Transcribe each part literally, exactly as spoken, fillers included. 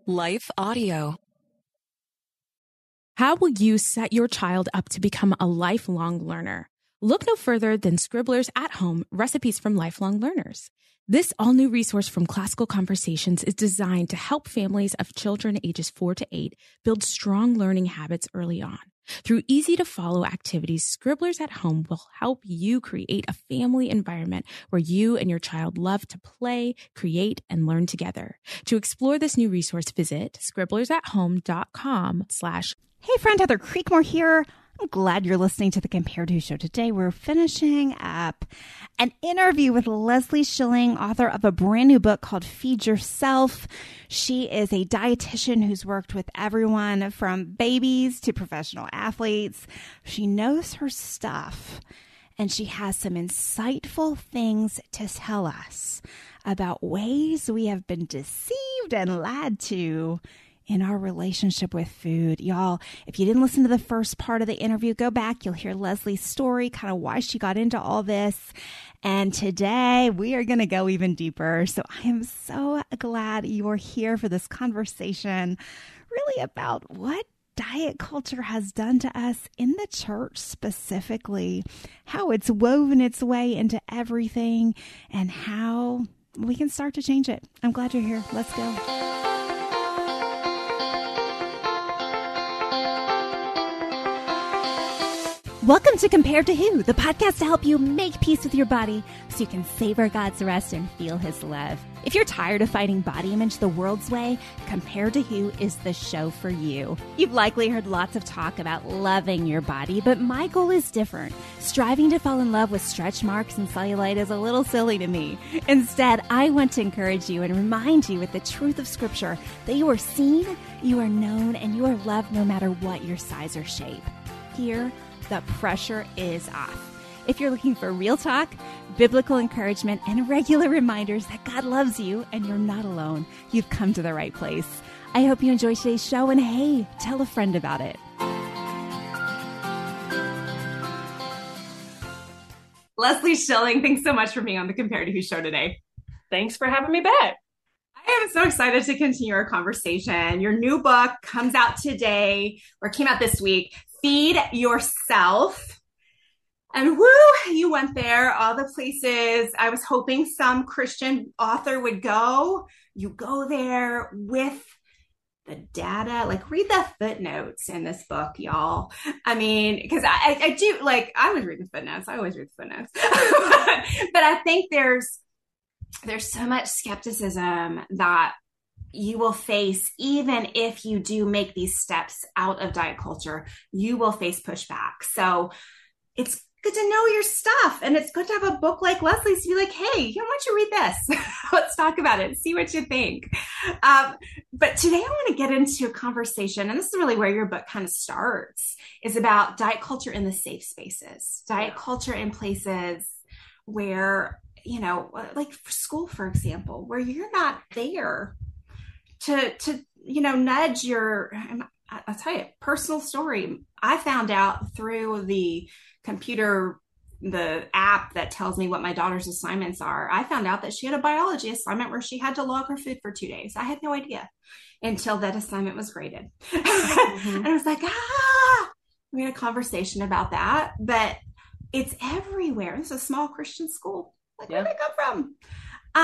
Life Audio. How will you set your child up to become a lifelong learner? Look no further than Scribblers at Home, Recipes from Lifelong Learners. This all-new resource from Classical Conversations is designed to help families of children ages four to eight build strong learning habits early on. Through easy-to-follow activities, Scribblers at Home will help you create a family environment where you and your child love to play, create, and learn together. To explore this new resource, visit scribblersathome.com slash Hey friend, Heather Creekmore here. I'm glad you're listening to the Compared To show today. We're finishing up an interview with Leslie Schilling, author of a brand new book called Feed Yourself. She is a dietitian who's worked with everyone from babies to professional athletes. She knows her stuff, and she has some insightful things to tell us about ways we have been deceived and lied to in our relationship with food. Y'all, if you didn't listen to the first part of the interview, go back. You'll hear Leslie's story, kind of why she got into all this. And today we are going to go even deeper. So I am so glad you are here for this conversation, really about what diet culture has done to us in the church specifically, how it's woven its way into everything, and how we can start to change it. I'm glad you're here. Let's go. Welcome to Compared to Who, the podcast to help you make peace with your body so you can savor God's rest and feel His love. If you're tired of fighting body image the world's way, Compared to Who is the show for you. You've likely heard lots of talk about loving your body, but my goal is different. Striving to fall in love with stretch marks and cellulite is a little silly to me. Instead, I want to encourage you and remind you with the truth of Scripture that you are seen, you are known, and you are loved no matter what your size or shape. Here, the pressure is off. If you're looking for real talk, biblical encouragement, and regular reminders that God loves you and you're not alone, you've come to the right place. I hope you enjoy today's show, and hey, tell a friend about it. Leslie Schilling, thanks so much for being on the Compared to Who show today. Thanks for having me back. I am so excited to continue our conversation. Your new book comes out today, or came out this week, Feed Yourself. And woo, you went there, all the places I was hoping some Christian author would go. You go there with the data, like read the footnotes in this book, y'all. I mean, because I, I, I do, like, I always read the footnotes. I always read the footnotes. But I think there's, there's so much skepticism that you will face, even if you do make these steps out of diet culture, you will face pushback. So it's good to know your stuff. And it's good to have a book like Leslie's to be like, hey, you know, why don't you read this? Let's talk about it. See what you think. Um, but today I want to get into a conversation, and this is really where your book kind of starts, is about diet culture in the safe spaces, diet yeah. culture in places where, you know, like for school, for example, where you're not there to, to, you know, nudge your, I'll tell you, personal story. I found out through the computer, the app that tells me what my daughter's assignments are. I found out that she had a biology assignment where she had to log her food for two days. I had no idea until that assignment was graded. Mm-hmm. And I was like, ah, we had a conversation about that, but it's everywhere. It's a small Christian school. Like, yeah. Where did it come from?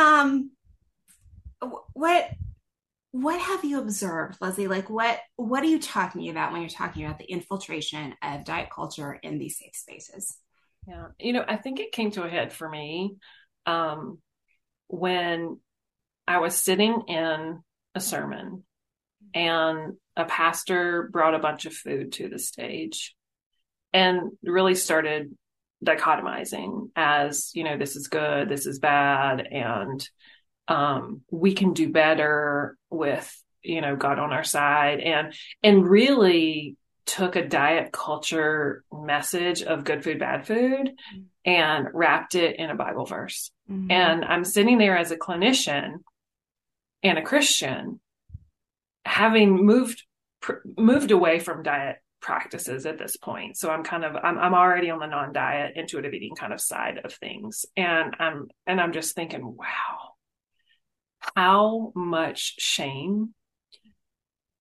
Um, what, What have you observed, Leslie? Like, what what are you talking about when you're talking about the infiltration of diet culture in these safe spaces? Yeah, you know, I think it came to a head for me um, when I was sitting in a sermon and a pastor brought a bunch of food to the stage and really started dichotomizing as, you know, this is good, this is bad, and um, we can do better with, you know, God on our side, and, and really took a diet culture message of good food, bad food, and wrapped it in a Bible verse. Mm-hmm. And I'm sitting there as a clinician and a Christian, having moved, pr- moved away from diet practices at this point. So I'm kind of, I'm, I'm already on the non-diet intuitive eating kind of side of things. And I'm, and I'm just thinking, wow, how much shame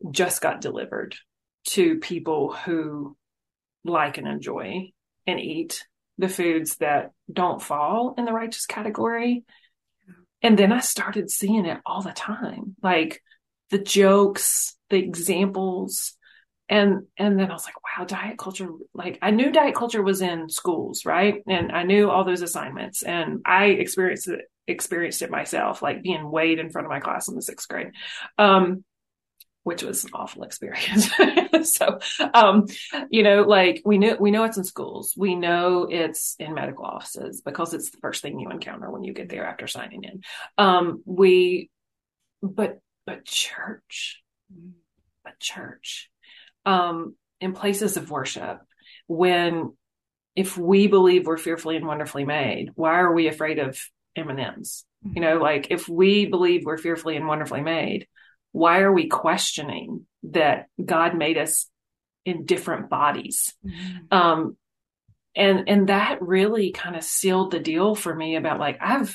just got delivered to people who like and enjoy and eat the foods that don't fall in the righteous category. And then I started seeing it all the time, like the jokes, the examples. And, and then I was like, wow, diet culture, like I knew diet culture was in schools, right? And I knew all those assignments, and I experienced it, experienced it myself, like being weighed in front of my class in the sixth grade, um, which was an awful experience. So, um, you know, like we know, we know it's in schools. We know it's in medical offices because it's the first thing you encounter when you get there after signing in. Um, we, but, but church, but church, um, in places of worship, when, if we believe we're fearfully and wonderfully made, why are we afraid of M and M's? You know, like if we believe we're fearfully and wonderfully made, why are we questioning that God made us in different bodies? Mm-hmm. Um, and, and that really kind of sealed the deal for me about like, I've,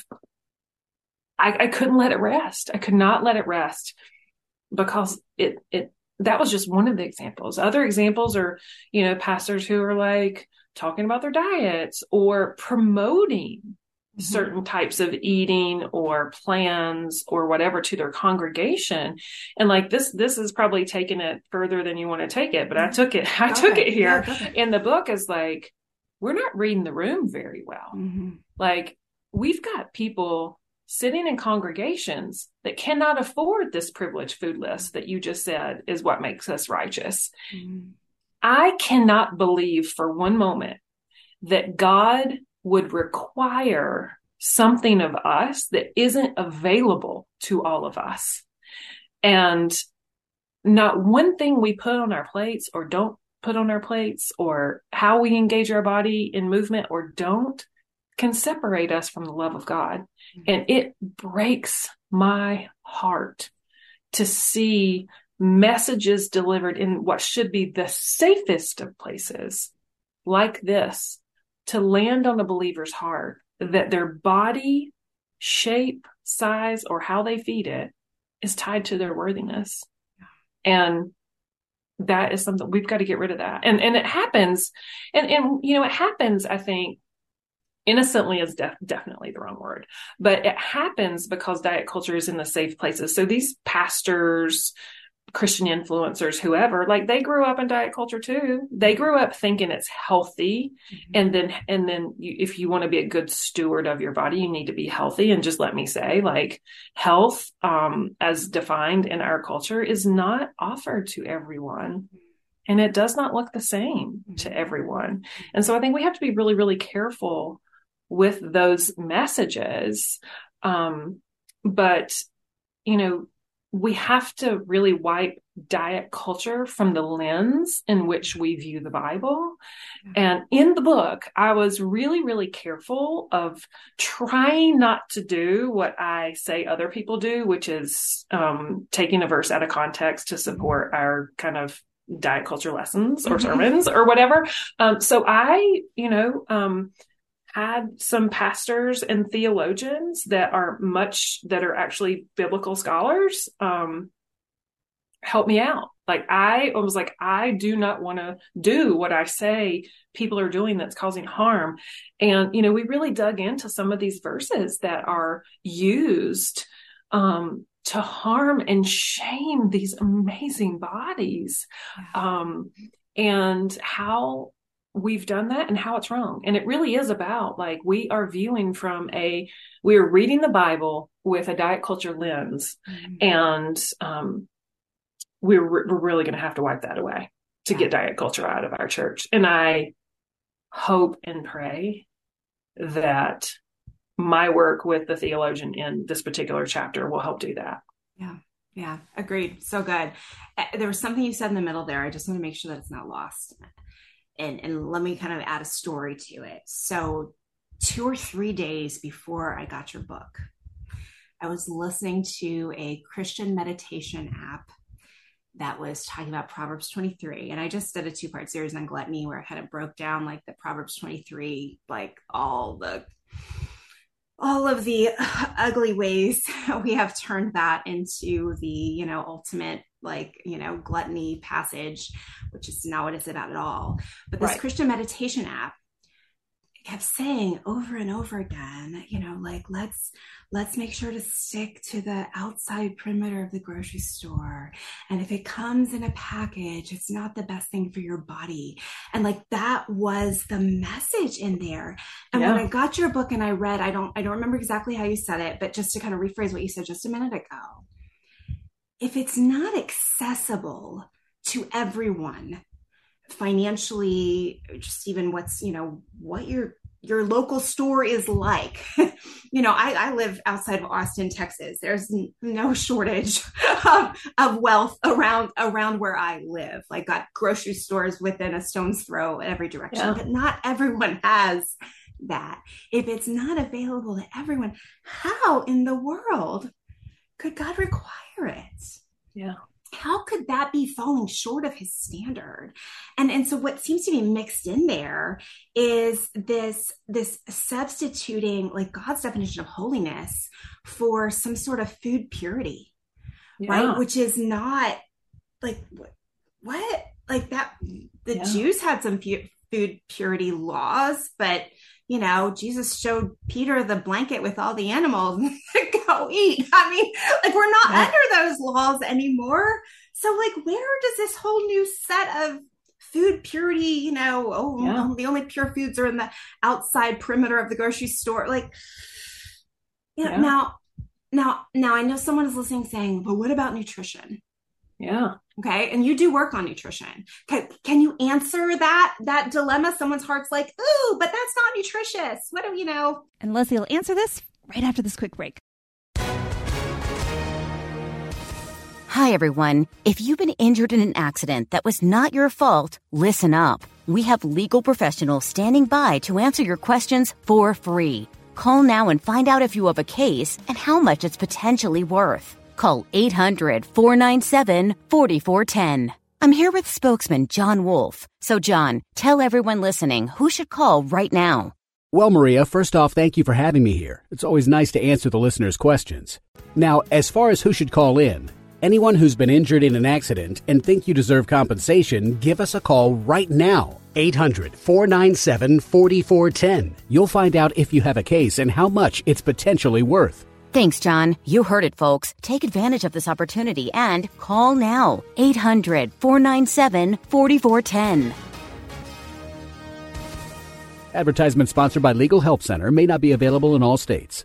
I, I couldn't let it rest. I could not let it rest because it, it, that was just one of the examples. Other examples are, you know, pastors who are like talking about their diets or promoting mm-hmm. certain types of eating or plans or whatever to their congregation. And like this, this is probably taking it further than you want to take it, but I took it, I okay. took it here yeah, in the book is like, we're not reading the room very well. Mm-hmm. Like we've got people sitting in congregations that cannot afford this privileged food list that you just said is what makes us righteous. Mm-hmm. I cannot believe for one moment that God would require something of us that isn't available to all of us. And not one thing we put on our plates or don't put on our plates or how we engage our body in movement or don't can separate us from the love of God. And it breaks my heart to see messages delivered in what should be the safest of places like this to land on a believer's heart that their body shape, size, or how they feed it is tied to their worthiness. And that is something we've got to get rid of that. And, and it happens. And, and, you know, it happens, I think, innocently is def- definitely the wrong word, but it happens because diet culture is in the safe places. So these pastors, Christian influencers, whoever, like they grew up in diet culture too. They grew up thinking it's healthy. Mm-hmm. And then, and then you, if you want to be a good steward of your body, you need to be healthy. And just let me say, like health, um, as defined in our culture is not offered to everyone. And it does not look the same mm-hmm. to everyone. And so I think we have to be really, really careful with those messages. Um, but, you know, we have to really wipe diet culture from the lens in which we view the Bible. And in the book, I was really, really careful of trying not to do what I say other people do, which is um, taking a verse out of context to support our kind of diet culture lessons or sermons or whatever. Um, so I, you know, um, had some pastors and theologians that are much, that are actually biblical scholars, um, help me out. Like I was like, I do not want to do what I say people are doing that's causing harm. And, you know, we really dug into some of these verses that are used, um, to harm and shame these amazing bodies, um, and how we've done that and how it's wrong. And it really is about like, we are viewing from a, we are reading the Bible with a diet culture lens. Mm-hmm. And, um, we're, we're really going to have to wipe that away to get diet culture out of our church. And I hope and pray that my work with the theologian in this particular chapter will help do that. Yeah. Yeah. Agreed. So good. There was something you said in the middle there. I just want to make sure that it's not lost. And, and let me kind of add a story to it. So two or three days before I got your book, I was listening to a Christian meditation app that was talking about Proverbs twenty-three. And I just did a two-part series on gluttony where I kind of broke down like the Proverbs twenty-three, like all the all of the ugly ways we have turned that into the, you know, ultimate, like, you know, gluttony passage, which is not what it's about at all. But this Right. Christian meditation app kept saying over and over again, you know, like, let's let's make sure to stick to the outside perimeter of the grocery store. And if it comes in a package, it's not the best thing for your body. And like, that was the message in there. And Yeah. when I got your book and I read, I don't I don't remember exactly how you said it, but just to kind of rephrase what you said just a minute ago, if it's not accessible to everyone, financially, just even what's, you know, what your your local store is like. You know, I, I live outside of Austin, Texas. There's n- no shortage of, of wealth around around where I live. Like, got grocery stores within a stone's throw in every direction, Yeah. but not everyone has that. If it's not available to everyone, how in the world could God require it? Yeah. How could that be falling short of his standard? And, and so what seems to be mixed in there is this, this substituting like God's definition of holiness for some sort of food purity, Yeah. right? Which is not like, what? Like that, the Yeah. Jews had some fu- food purity laws, but you know, Jesus showed Peter the blanket with all the animals. Go eat. I mean, like, we're not Yeah. under those laws anymore. So like, where does this whole new set of food purity, you know, oh, Yeah. oh, the only pure foods are in the outside perimeter of the grocery store. Like, you know, Yeah. now, now, now I know someone is listening saying, but what about nutrition? Yeah. Okay. And you do work on nutrition. Can, can you answer that, that dilemma? Someone's heart's like, ooh, but that's not nutritious. What do you know? And Leslie will answer this right after this quick break. Hi, everyone. If you've been injured in an accident that was not your fault, listen up. We have legal professionals standing by to answer your questions for free. Call now and find out if you have a case and how much it's potentially worth. Call eight hundred, four nine seven, four four one zero. I'm here with spokesman John Wolf. So, John, tell everyone listening who should call right now. Well, Maria, first off, thank you for having me here. It's always nice to answer the listeners' questions. Now, as far as who should call in, anyone who's been injured in an accident and think you deserve compensation, give us a call right now. eight hundred, four nine seven, four four one zero. You'll find out if you have a case and how much it's potentially worth. Thanks, John. You heard it, folks. Take advantage of this opportunity and call now. eight hundred, four nine seven, four four one zero. Advertisement sponsored by Legal Help Center, may not be available in all states.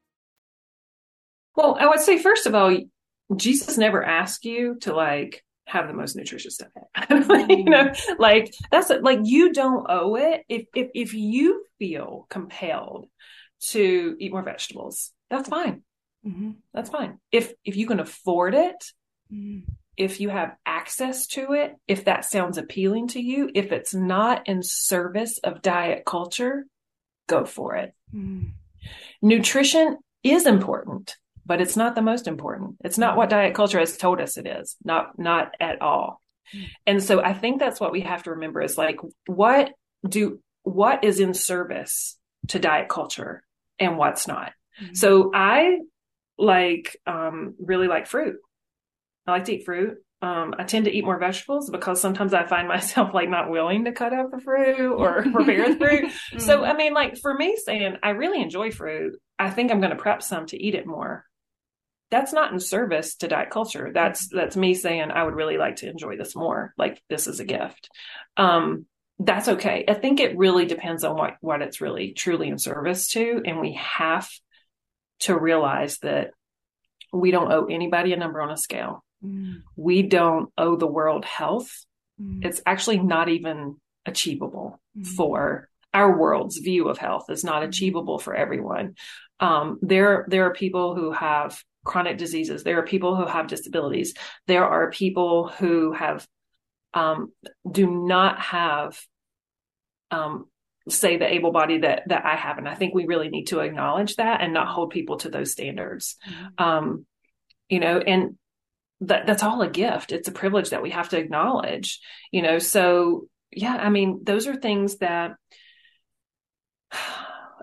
Well, I would say, first of all, Jesus never asked you to like have the most nutritious diet. You know, like that's like, you don't owe it. If, if, if you feel compelled to eat more vegetables, that's fine. Mm-hmm. That's fine. If, if you can afford it, Mm-hmm. if you have access to it, if that sounds appealing to you, if it's not in service of diet culture, go for it. Mm-hmm. Nutrition is important, but it's not the most important. It's not what diet culture has told us it is. Not, not at all. And so I think that's what we have to remember is like, what do, what is in service to diet culture and what's not? Mm-hmm. So I like, um, really like fruit. I like to eat fruit. Um, I tend to eat more vegetables because sometimes I find myself like not willing to cut up the fruit or prepare the fruit. Mm-hmm. So, I mean, like for me saying I really enjoy fruit, I think I'm going to prep some to eat it more. That's not in service to diet culture. That's, that's me saying I would really like to enjoy this more. Like this is a gift. Um, that's okay. I think it really depends on what, what it's really truly in service to. And we have to realize that we don't owe anybody a number on a scale. Mm-hmm. We don't owe the world health. Mm-hmm. It's actually not even achievable Mm-hmm. for our world's view of health is not achievable for everyone. Um, there, there are people who have chronic diseases. There are people who have disabilities. There are people who have, um, do not have, um, say the able body that, that I have. And I think we really need to acknowledge that and not hold people to those standards. Mm-hmm. Um, you know, and that that's all a gift. It's a privilege that we have to acknowledge, you know? So yeah, I mean, those are things that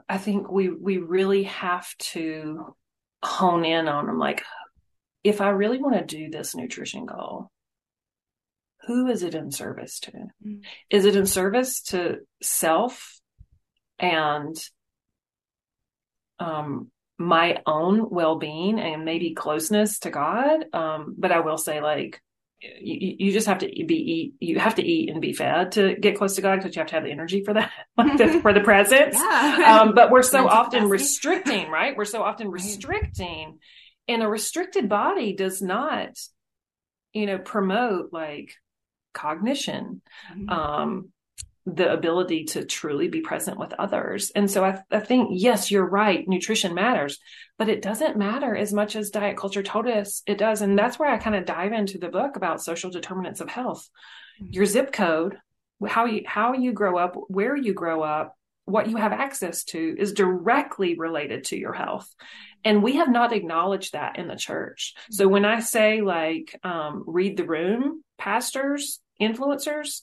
I think we, we really have to hone in on them. Like, if I really want to do this nutrition goal, who is it in service to? Mm. Is it in service to self and um, my own well-being and maybe closeness to God? Um, but I will say, like, you, you just have to be eat. You have to eat and be fed to get close to God, because you have to have the energy for that, like the, for the presence. Yeah. Um, but we're so often restricting, right? We're so often restricting, and a restricted body does not, you know, promote like cognition, mm-hmm. um, the ability to truly be present with others. And so I, I think, yes, you're right. Nutrition matters, but it doesn't matter as much as diet culture told us it does. And that's where I kind of dive into the book about social determinants of health. Mm-hmm. Your zip code, how you, how you grow up, where you grow up, what you have access to is directly related to your health. And we have not acknowledged that in the church. So when I say like, um, read the room, pastors, influencers,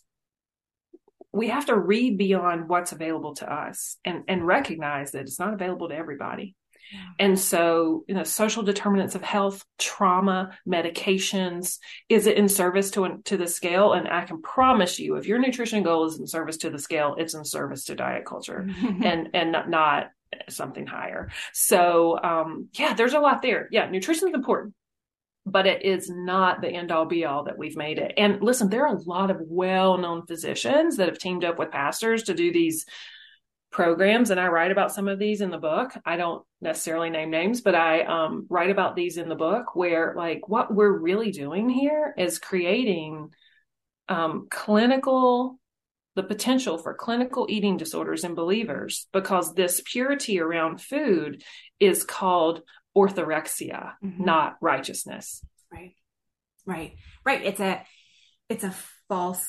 we have to read beyond what's available to us and, and recognize that it's not available to everybody. Yeah. And so, you know, social determinants of health, trauma, medications, is it in service to, to the scale? And I can promise you, if your nutrition goal is in service to the scale, it's in service to diet culture and, and not, not something higher. So, um, yeah, there's a lot there. Yeah. Nutrition is important, but it is not the end all be all that we've made it. And listen, there are a lot of well-known physicians that have teamed up with pastors to do these programs. And I write about some of these in the book. I don't necessarily name names, but I um, write about these in the book, where like what we're really doing here is creating um, clinical, the potential for clinical eating disorders in believers, because this purity around food is called orthorexia, mm-hmm. not righteousness. Right. Right. Right. It's a, it's a false,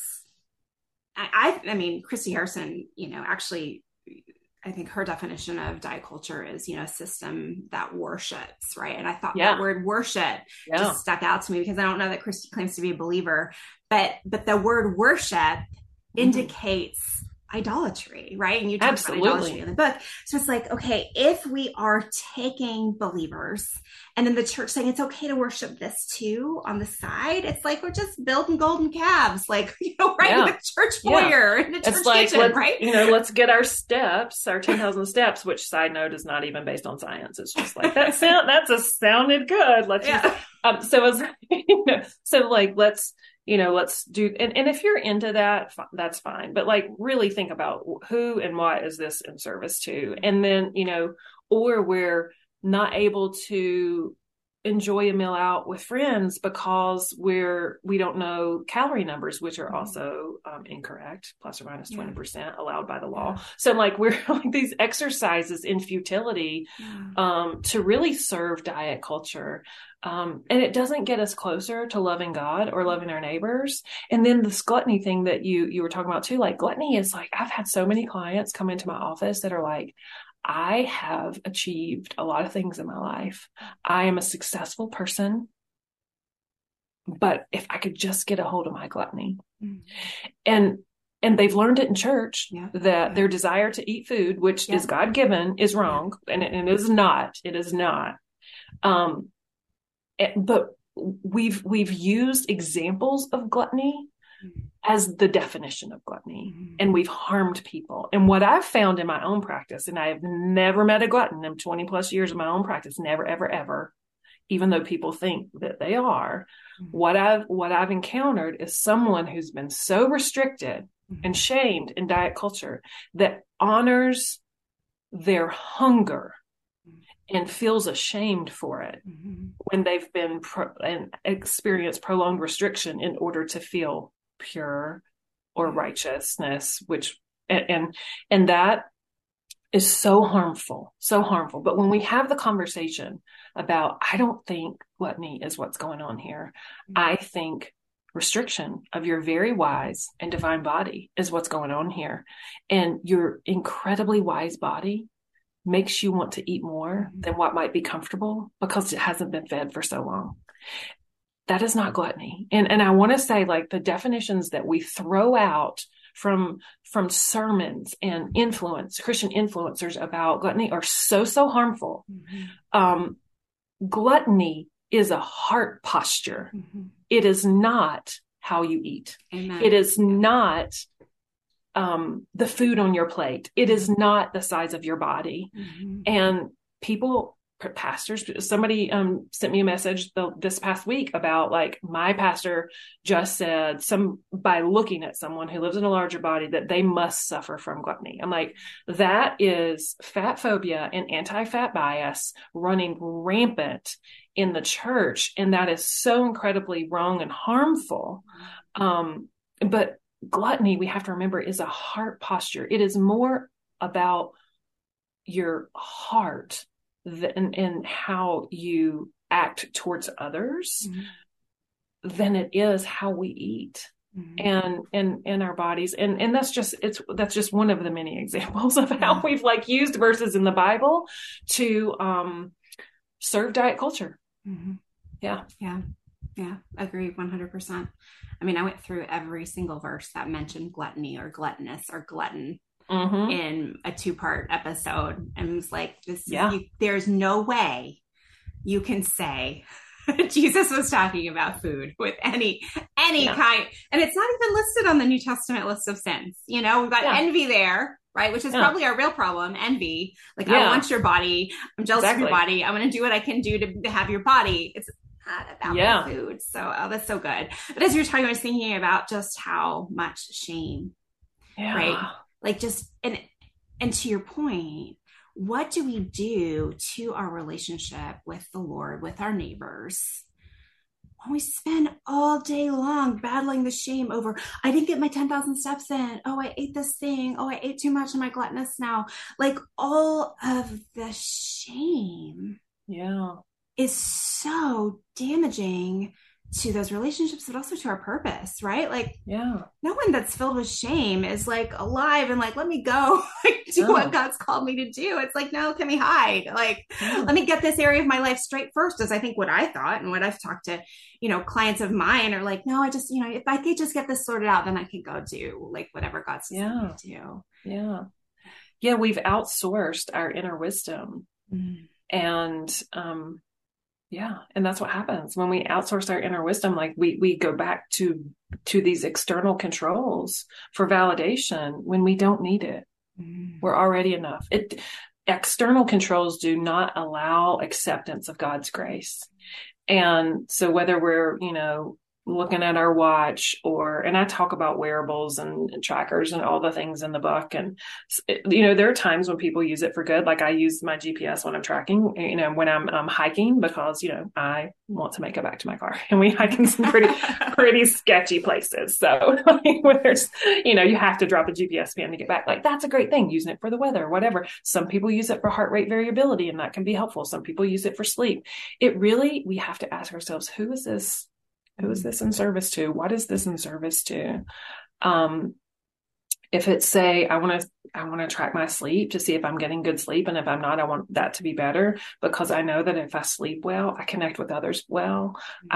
I, I, I mean, Christy Harrison, you know, actually, I think her definition of diet culture is, you know, a system that worships. Right. And I thought yeah. that word worship yeah. just stuck out to me, because I don't know that Christy claims to be a believer, but, but the word worship mm-hmm. indicates idolatry, right? And you talk Absolutely. About idolatry in the book. So it's like, okay, if we are taking believers and then the church saying it's okay to worship this too on the side, it's like we're just building golden calves, like, you know, right yeah. in the church foyer, yeah. in the church it's like, kitchen, right? You know, let's get our steps, our ten thousand steps, which, side note, is not even based on science. It's just like, that sound, that's a sounded good. Let's yeah. just, um, so as, you know, so like, let's, you know, let's do, and, and if you're into that, that's fine. But like, really think about who and what is this in service to? And then, you know, or we're not able to enjoy a meal out with friends because we're, we don't know calorie numbers, which are also um, incorrect, plus or minus twenty percent yeah. allowed by the law. Yeah. So like, we're like these exercises in futility yeah. um, to really serve diet culture. Um, and it doesn't get us closer to loving God or loving our neighbors. And then this gluttony thing that you, you were talking about too, like gluttony is like, I've had so many clients come into my office that are like, I have achieved a lot of things in my life. I am a successful person, but if I could just get a hold of my gluttony. Mm-hmm. And And they've learned it in church yeah. that yeah. their desire to eat food, which yeah. is God-given, is wrong. Yeah. And, it, and it is not. It is not. Um, it, but we've we've used examples of gluttony mm-hmm. as the definition of gluttony, mm-hmm. and we've harmed people. And what I've found in my own practice, and I have never met a glutton in twenty plus years of my own practice, never, ever, ever, even though people think that they are, mm-hmm. what I've what I've encountered is someone who's been so restricted mm-hmm. and shamed in diet culture that honors their hunger and feels ashamed for it mm-hmm. when they've been pro- and experienced prolonged restriction in order to feel pure or righteousness, which, and, and, and that is so harmful, so harmful. But when we have the conversation about, I don't think gluttony is what's going on here. Mm-hmm. I think restriction of your very wise and divine body is what's going on here. And your incredibly wise body makes you want to eat more than what might be comfortable because it hasn't been fed for so long. That is not gluttony. And and I want to say, like, the definitions that we throw out from, from sermons and influence, Christian influencers about gluttony are so, so harmful. Mm-hmm. Um, gluttony is a heart posture. Mm-hmm. It is not how you eat. Amen. It is not um, the food on your plate. It is not the size of your body. Mm-hmm. And people, pastors, somebody um, sent me a message the, this past week about like, my pastor just said some, by looking at someone who lives in a larger body, that they must suffer from gluttony. I'm like, that is fat phobia and anti-fat bias running rampant in the church. And that is so incredibly wrong and harmful. Um, but gluttony, we have to remember, is a heart posture. It is more about your heart than in how you act towards others mm-hmm. than it is how we eat mm-hmm. and and in our bodies. And and that's just it's that's just one of the many examples of how yeah. we've like used verses in the Bible to um serve diet culture. Mm-hmm. Yeah. Yeah. Yeah. Agree one hundred percent. I mean, I went through every single verse that mentioned gluttony or gluttonous or glutton mm-hmm. in a two-part episode, and was like, "This, yeah. is, you, there's no way you can say Jesus was talking about food with any any yeah. kind." And it's not even listed on the New Testament list of sins. You know, we've got yeah. envy there, right? Which is yeah. probably our real problem. Envy, like yeah. I want your body. I'm jealous exactly. of your body. I'm going to do what I can do to, to have your body. It's not about yeah. the food. So oh, that's so good. But as you're talking, I was thinking about just how much shame, yeah. right? Like just, and, and to your point, what do we do to our relationship with the Lord, with our neighbors, when we spend all day long battling the shame over, I didn't get my ten thousand steps in. Oh, I ate this thing. Oh, I ate too much. Am I gluttonous now? Like all of the shame. Yeah. Is so damaging to those relationships, but also to our purpose, right? Like, yeah, no one that's filled with shame is like alive and like, let me go like, do no. what God's called me to do. It's like, no, can we hide? Like, yeah. let me get this area of my life straight first, is I think what I thought and what I've talked to, you know, clients of mine are like, no, I just, you know, if I could just get this sorted out, then I can go do like whatever God's yeah. to do. Yeah. Yeah. We've outsourced our inner wisdom mm. and, um, yeah. And that's what happens when we outsource our inner wisdom. Like we, we go back to, to these external controls for validation when we don't need it. Mm. We're already enough. It, external controls do not allow acceptance of God's grace. And so whether we're, you know, looking at our watch or, and I talk about wearables and, and trackers and all the things in the book. And, you know, there are times when people use it for good. Like I use my G P S when I'm tracking, you know, when I'm, I'm hiking, because, you know, I want to make it back to my car, and we hike in some pretty, pretty sketchy places. So like, when there's, you know, you have to drop a G P S pin to get back. Like that's a great thing, using it for the weather, whatever. Some people use it for heart rate variability, and that can be helpful. Some people use it for sleep. It really, we have to ask ourselves, who is this? Who is this in service to? What is this in service to? Um, if it's say, I want to, I want to track my sleep to see if I'm getting good sleep. And if I'm not, I want that to be better, because I know that if I sleep well, I connect with others well.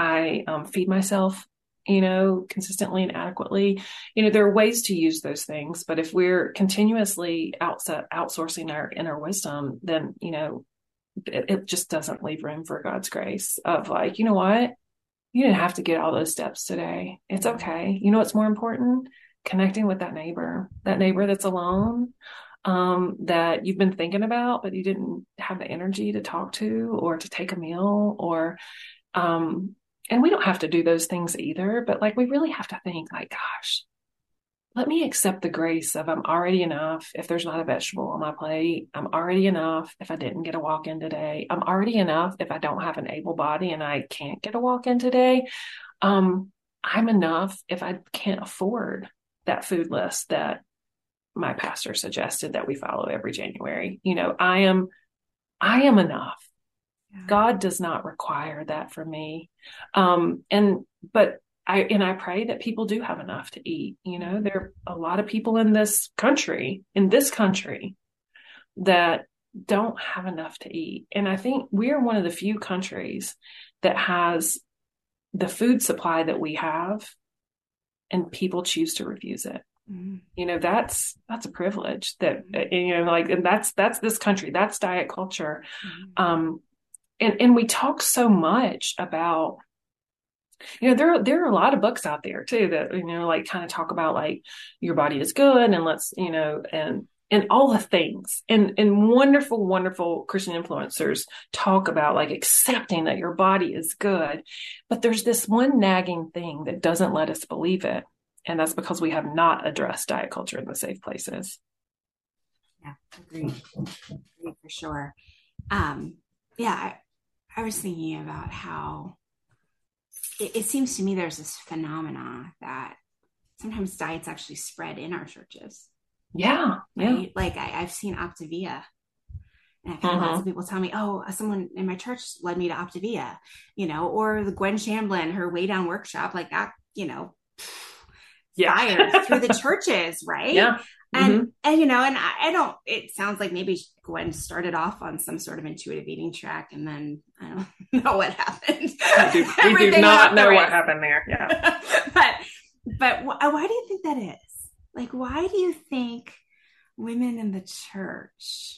I um, feed myself, you know, consistently and adequately. You know, there are ways to use those things, but if we're continuously outset, outsourcing our inner wisdom, then, you know, it, it just doesn't leave room for God's grace of like, you know what? You didn't have to get all those steps today. It's okay. You know what's more important? Connecting with that neighbor, that neighbor that's alone, um, that you've been thinking about, but you didn't have the energy to talk to or to take a meal or, um, and we don't have to do those things either, but like, we really have to think like, gosh, let me accept the grace of I'm already enough. If there's not a vegetable on my plate, I'm already enough. If I didn't get a walk in today, I'm already enough. If I don't have an able body and I can't get a walk in today, um, I'm enough if I can't afford that food list that my pastor suggested that we follow every January. You know, I am, I am enough. Yeah. God does not require that from me. Um, and, but I, and I pray that people do have enough to eat. You know, there are a lot of people in this country, in this country that don't have enough to eat. And I think we're one of the few countries that has the food supply that we have, and people choose to refuse it. Mm-hmm. You know, that's, that's a privilege that, mm-hmm. you know, like, and that's, that's this country, that's diet culture. Mm-hmm. Um, and, and we talk so much about, you know, there, there are a lot of books out there too that, you know, like kind of talk about like your body is good and let's, you know, and, and all the things and, and wonderful, wonderful Christian influencers talk about like accepting that your body is good. But there's this one nagging thing that doesn't let us believe it. And that's because we have not addressed diet culture in the safe places. Yeah, agreed. Agreed for sure. Um, yeah, I, I was thinking about how it, it seems to me there's this phenomena that sometimes diets actually spread in our churches. Yeah. Right? Yeah. Like I, I've seen Optavia. And I've had Mm-hmm. lots of people tell me, oh, someone in my church led me to Optavia, you know, or the Gwen Shamblin, her Way Down workshop, like that, you know, yeah. fired through the churches, right? Yeah. And, mm-hmm. and, you know, and I, I don't, it sounds like maybe Gwen started off on some sort of intuitive eating track and then I don't know what happened. We do, we do not know what happened there. Yeah. but, but wh- why do you think that is? Like, why do you think women in the church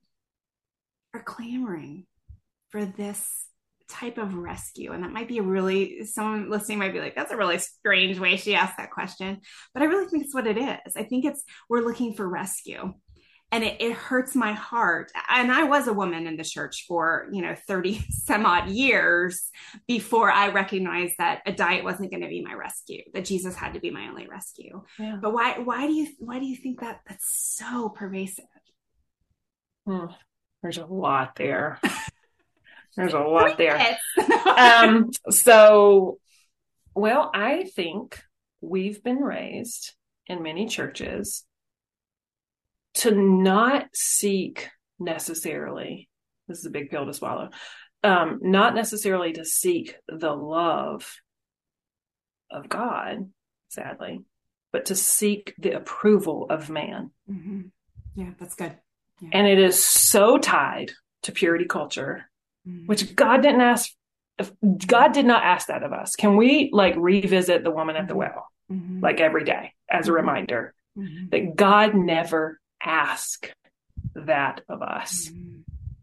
are clamoring for this type of rescue? And that might be a really, someone listening might be like, that's a really strange way she asked that question. But I really think it's what it is. I think it's, we're looking for rescue. And it, it hurts my heart. And I was a woman in the church for, you know, thirty some odd years before I recognized that a diet wasn't going to be my rescue, that Jesus had to be my only rescue. Yeah. But why, why do you, why do you think that that's so pervasive? Hmm. There's a lot there. There's a lot there. um, um, so, well, I think we've been raised in many churches to not seek necessarily, this is a big pill to swallow, um, not necessarily to seek the love of God, sadly, but to seek the approval of man. mm-hmm. Yeah, that's good. Yeah. And it is so tied to purity culture, mm-hmm. which God didn't ask. God did not ask that of us. Can we like revisit the woman at the well, mm-hmm. like every day as a reminder mm-hmm. that God never ask that of us, mm-hmm.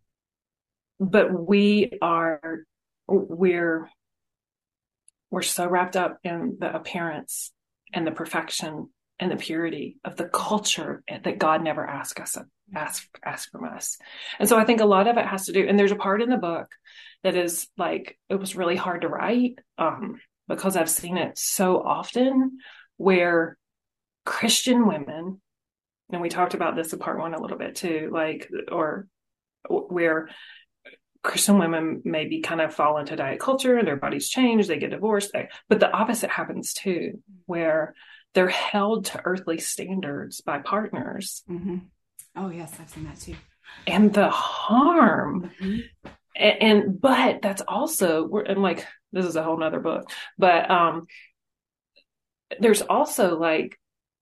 but we are, we're, we're so wrapped up in the appearance and the perfection and the purity of the culture that God never asked us, ask, ask from us. And so I think a lot of it has to do, and there's a part in the book that is like, it was really hard to write, um, because I've seen it so often where Christian women, and we talked about this in part one a little bit too, like, or where Christian women maybe kind of fall into diet culture and their bodies change, they get divorced, but the opposite happens too, where they're held to earthly standards by partners. Mm-hmm. Oh yes, I've seen that too. And the harm, mm-hmm. and, and, but that's also, we're, and like, this is a whole nother book, but um, there's also like,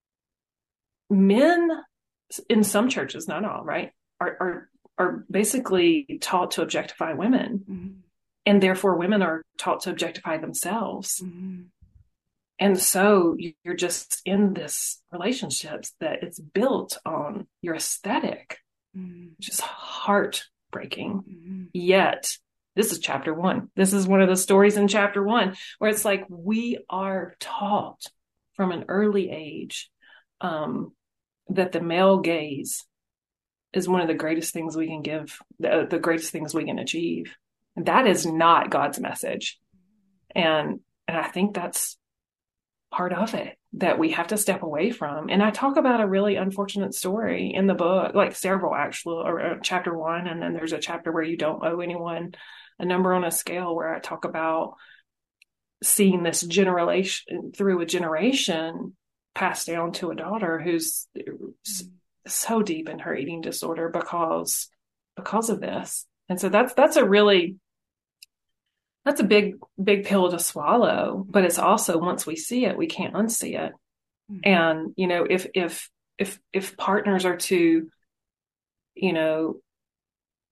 men in some churches, not all, right, are are, are basically taught to objectify women. Mm-hmm. And therefore women are taught to objectify themselves. Mm-hmm. And so you're just in this relationships that it's built on your aesthetic, mm-hmm. which is heartbreaking. Mm-hmm. Yet this is chapter one. This is one of the stories in chapter one where it's like, we are taught from an early age, um, that the male gaze is one of the greatest things we can give, the, the greatest things we can achieve. And that is not God's message. And, and I think that's part of it that we have to step away from. And I talk about a really unfortunate story in the book, like several actually, or chapter one. And then there's a chapter where you don't owe anyone a number on a scale, where I talk about seeing this generation through a generation passed down to a daughter who's so deep in her eating disorder because, because of this. And so that's, that's a really, that's a big, big pill to swallow, but it's also, once we see it, we can't unsee it. Mm-hmm. And, you know, if, if, if, if partners are to, you know,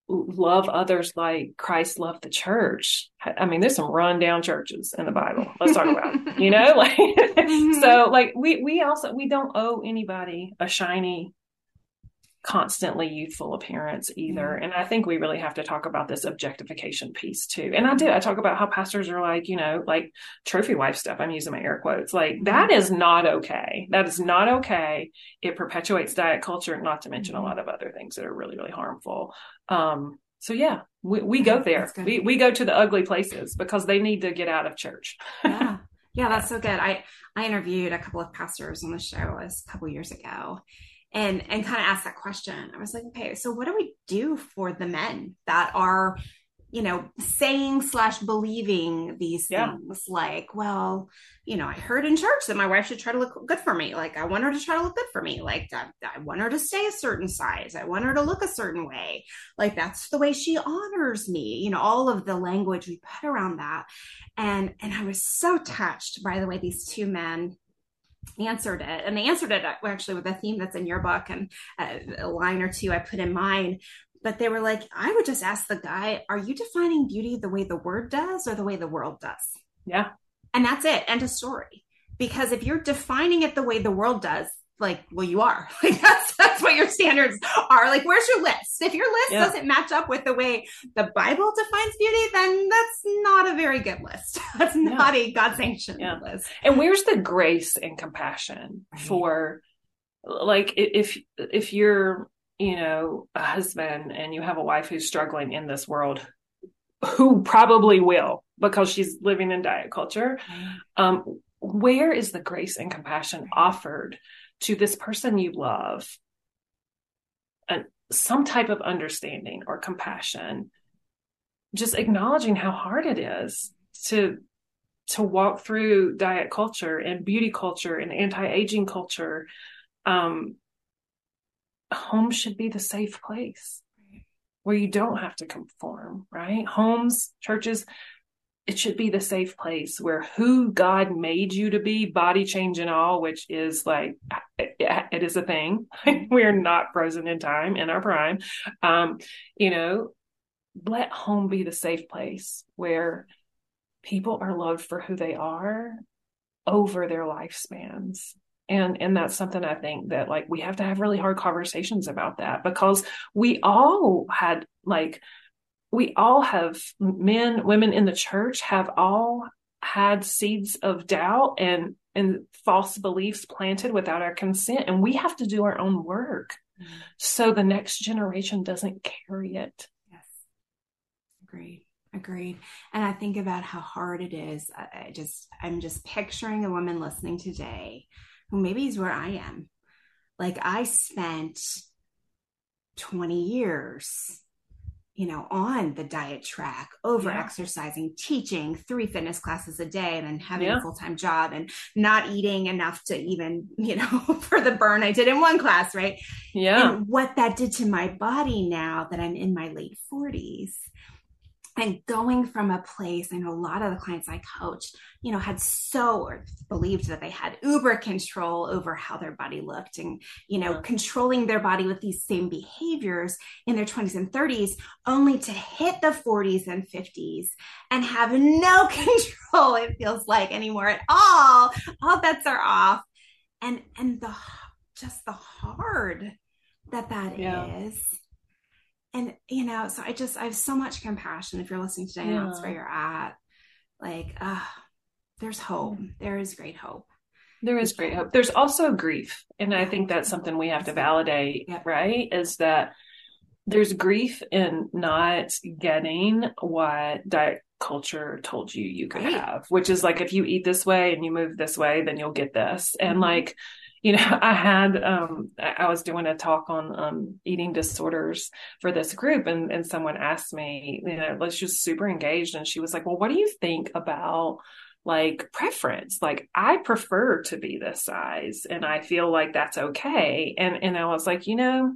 love others like Christ loved the church. I mean, there's some rundown churches in the Bible. Let's talk about it, you know, like, mm-hmm. so like we, we also, we don't owe anybody a shiny, constantly youthful appearance either. Mm-hmm. And I think we really have to talk about this objectification piece too. And I do, I talk about how pastors are like, you know, like trophy wife stuff. I'm using my air quotes. Like mm-hmm. that is not okay. That is not okay. It perpetuates diet culture, not to mention mm-hmm. a lot of other things that are really, really harmful. Um, so yeah, we, we go there. We, we go to the ugly places because they need to get out of church. yeah. Yeah. That's so good. I, I interviewed a couple of pastors on the show a couple years ago. And, and kind of asked that question. I was like, okay, so what do we do for the men that are, you know, saying slash believing these yeah. things like, well, you know, I heard in church that my wife should try to look good for me. Like, I want her to try to look good for me. Like, I, I want her to stay a certain size. I want her to look a certain way. Like, that's the way she honors me. You know, all of the language we put around that. And, and I was so touched by the way these two men answered it. And they answered it actually with a theme that's in your book and a, a line or two I put in mine. But they were like, I would just ask the guy, are you defining beauty the way the word does or the way the world does? Yeah. And that's it. End of story. Because if you're defining it the way the world does, like, well, you are. Like, that's that's what your standards are. Like, where's your list? If your list yeah. doesn't match up with the way the Bible defines beauty, then that's not a very good list. That's not yeah. a God-sanctioned yeah. list. And where's the grace and compassion right. for, like, if if you're, you know, a husband and you have a wife who's struggling in this world, who probably will because she's living in diet culture, um, where is the grace and compassion offered to this person you love, and some type of understanding or compassion, just acknowledging how hard it is to to walk through diet culture and beauty culture and anti-aging culture. Um, home should be the safe place where you don't have to conform, right? Homes, churches, it should be the safe place where who God made you to be, body change and all, which is like, it, it is a thing. We're not frozen in time in our prime. Um, you know, let home be the safe place where people are loved for who they are over their lifespans. And, and that's something I think that like, we have to have really hard conversations about that because we all had like, we all have men, women in the church have all had seeds of doubt and, and false beliefs planted without our consent. And we have to do our own work mm-hmm. so the next generation doesn't carry it. Yes. Agreed. Agreed. And I think about how hard it is. I, I just, I'm just picturing a woman listening today who maybe is where I am. Like I spent twenty years you know, on the diet track, over yeah. exercising, teaching three fitness classes a day, and then having yeah. a full-time job and not eating enough to even, you know, for the burn I did in one class. Right. Yeah. And what that did to my body now that I'm in my late forties and going from a place, I know a lot of the clients I coached, you know, had so or believed that they had uber control over how their body looked and, you know, yeah. controlling their body with these same behaviors in their twenties and thirties, only to hit the forties and fifties and have no control, it feels like, anymore at all. All bets are off. And, and the, just the hard that that yeah. is. And, you know, so I just, I have so much compassion if you're listening today yeah. and that's where you're at. Like, uh, there's hope. There is great hope. There is great hope. There's also grief. And I think that's something we have to validate, yep. right? Is that there's grief in not getting what diet culture told you you could right. have, which is like, if you eat this way and you move this way, then you'll get this. And mm-hmm. like, you know, I had, um, I was doing a talk on, um, eating disorders for this group, and, and someone asked me, you know, let's just super engaged. And she was like, well, what do you think about like preference? Like, I prefer to be this size and I feel like that's okay. And, and I was like, you know,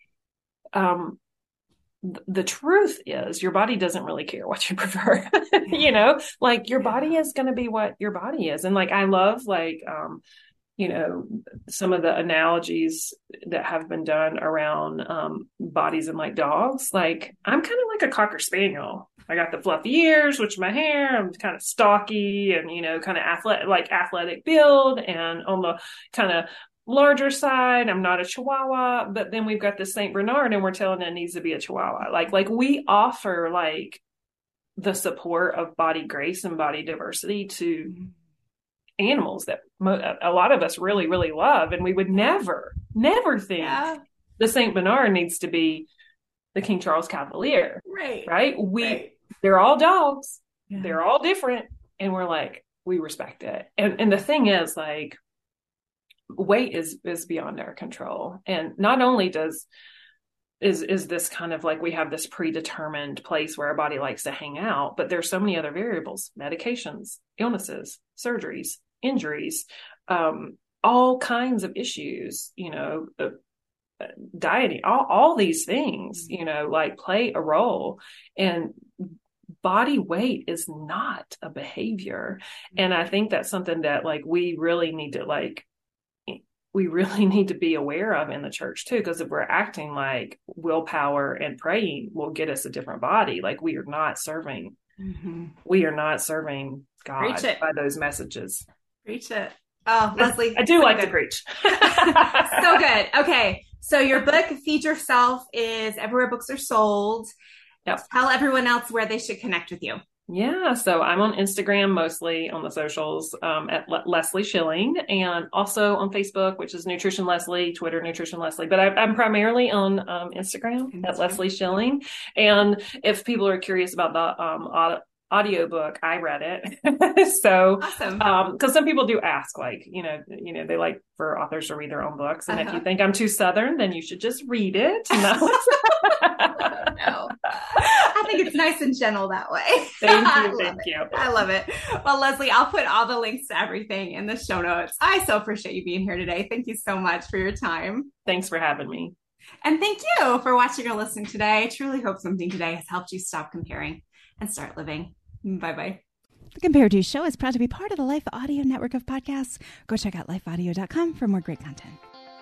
um, th- the truth is your body doesn't really care what you prefer, you know, like your body is going to be what your body is. And like, I love like, um, you know, some of the analogies that have been done around um, bodies and like dogs. Like I'm kind of like a Cocker Spaniel. I got the fluffy ears, which my hair, I'm kind of stocky and, you know, kind of athletic, like athletic build, and on the kind of larger side, I'm not a Chihuahua, but then we've got the Saint Bernard and we're telling it needs to be a Chihuahua. Like, like we offer like the support of body grace and body diversity to animals that mo- a lot of us really, really love. And we would never, never think yeah. the Saint Bernard needs to be the King Charles Cavalier. Right. Right. We, right. they're all dogs. Yeah. They're all different. And we're like, we respect it. And and the thing is, like, weight is, is beyond our control. And not only does, is, is this kind of like, we have this predetermined place where our body likes to hang out, but there's so many other variables, medications, illnesses, surgeries, injuries, um, all kinds of issues, you know, uh, dieting, all, all these things, you know, like play a role. And body weight is not a behavior. And I think that's something that like, we really need to like, we really need to be aware of in the church too, because if we're acting like willpower and praying will get us a different body, like we are not serving, mm-hmm. we are not serving God by those messages. Preach it. Oh, Leslie. I do so like good. to preach. So good. Okay. So your book, Feed Yourself, is everywhere books are sold. Yep. Tell everyone else where they should connect with you. Yeah. So I'm on Instagram, mostly on the socials, um, at Le- Leslie Schilling, and also on Facebook, which is Nutrition Leslie, Twitter, Nutrition Leslie, but I, I'm primarily on, um, Instagram, Instagram at Leslie Schilling. And if people are curious about the, um, auto, audiobook, I read it. So, awesome. um, cause some people do ask, like, you know, you know, they like for authors to read their own books. And uh-huh. if you think I'm too Southern, then you should just read it. No. No. I think it's nice and gentle that way. Thank you. Thank you. I love it. Well, Leslie, I'll put all the links to everything in the show notes. I so appreciate you being here today. Thank you so much for your time. Thanks for having me. And thank you for watching or listening today. I truly hope something today has helped you stop comparing and start living. Bye-bye. The Compare To Show is proud to be part of the Life Audio network of podcasts. Go check out life audio dot com for more great content.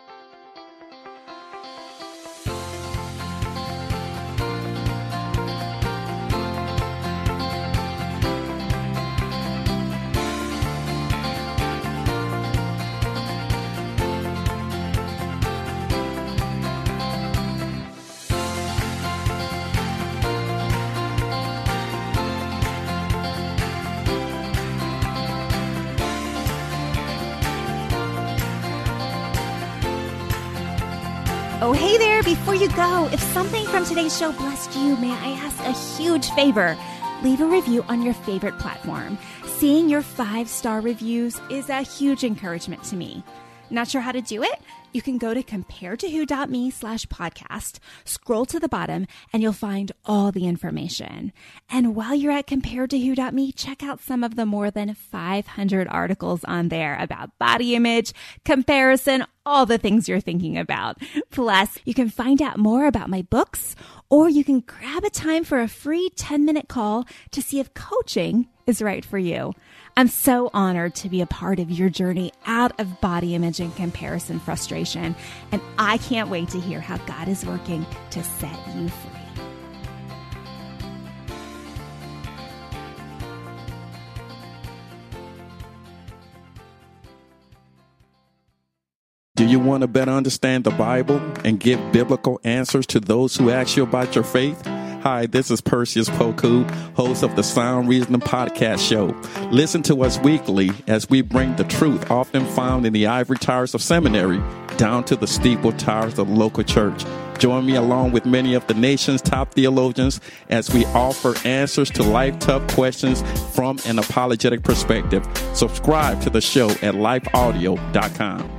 Oh, hey there, before you go, if something from today's show blessed you, may I ask a huge favor? Leave a review on your favorite platform. Seeing your five-star reviews is a huge encouragement to me. Not sure how to do it? You can go to comparetowho.me slash podcast, scroll to the bottom, and you'll find all the information. And while you're at comparetowho dot me, check out some of the more than five hundred articles on there about body image, comparison, all the things you're thinking about. Plus, you can find out more about my books, or you can grab a time for a free ten-minute call to see if coaching is right for you. I'm so honored to be a part of your journey out of body image and comparison frustration, and I can't wait to hear how God is working to set you free. Do you want to better understand the Bible and give biblical answers to those who ask you about your faith? Hi, this is Perseus Poku, host of the Sound Reasoning Podcast Show. Listen to us weekly as we bring the truth often found in the ivory towers of seminary down to the steeple towers of the local church. Join me along with many of the nation's top theologians as we offer answers to life-tough questions from an apologetic perspective. Subscribe to the show at life audio dot com.